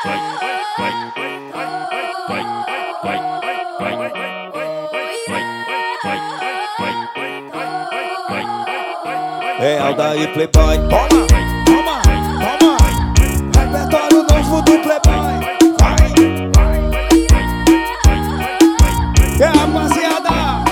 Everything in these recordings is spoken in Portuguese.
É Aldair Playboy. Toma, toma, toma. Repertório novo do Playboy. Vai, é rapaziada.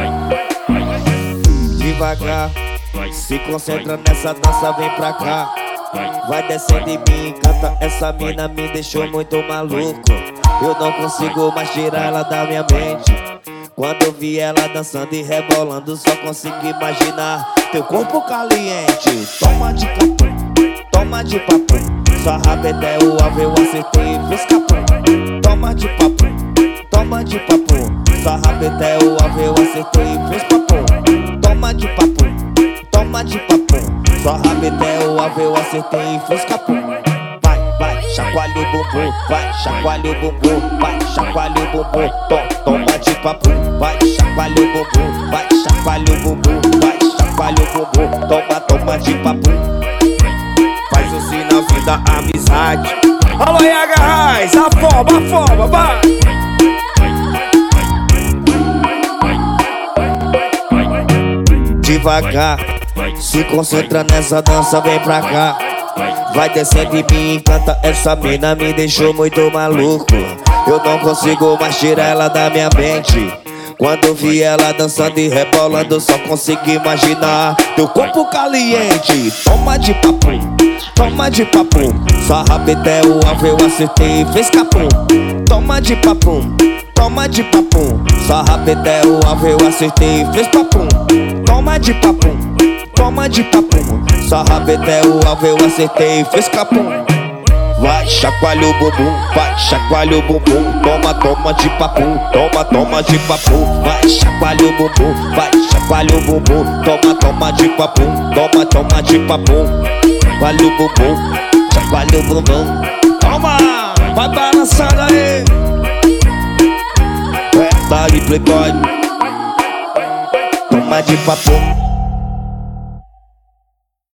Devagar, se concentra nessa dança, vem pra cá. Vai descendo em mim, canta. Essa mina me deixou muito maluco. Eu não consigo mais tirar ela da minha mente. Quando eu vi ela dançando e rebolando, só consigo imaginar teu corpo caliente. Toma de capum, toma de papo. Sua rabeta é o alvo, eu acertei e fiz capum. Toma de papo, toma de papo. Sua rabeta é o alvo, eu acertei e fiz papum. Toma de papo, toma de papo. Sua rabeta é o alvo, eu acertei e fiz capum. Vai, vai, chacoalha o bumbum. Vai, chacoalha o bumbum. Vai, chacoalha o bumbum. Toma de papo. Vai, chacoalha o bumbum. Vai, chacoalha o bumbum. Vai, chacoalha o bumbum. Toma de papo. Faz o sinalzinho da amizade. Alô, IH Raiz, afoba, vai. Devagar, se concentra nessa dança, vem pra cá. Vai descendo em mim, canta. Essa mina me deixou muito maluco. Eu não consigo mais tirar ela da minha mente. Quando eu vi ela dançando e rebolando, só consigo imaginar teu corpo caliente. Toma de papo, toma de papo. Sua rabeta é o alvo, eu acertei e fez capum. Toma de papo, toma de papo. Sua rabeta é o alvo, eu acertei e fez papum. Toma de papo, toma de papo. Sua rabeta é o alvo, eu acertei e fez capum. Vai, chacoalha o bumbum, vai, chacoalha o bumbum. Toma de papum, toma de papum. Vai, chacoalha o bumbum, vai, chacoalha o bumbum. Toma de papum, toma de papum. Chacoalha o bumbum, chacoalha o bumbum. Toma, vai balançando aí. É Aldair Playboy. Toma de papum.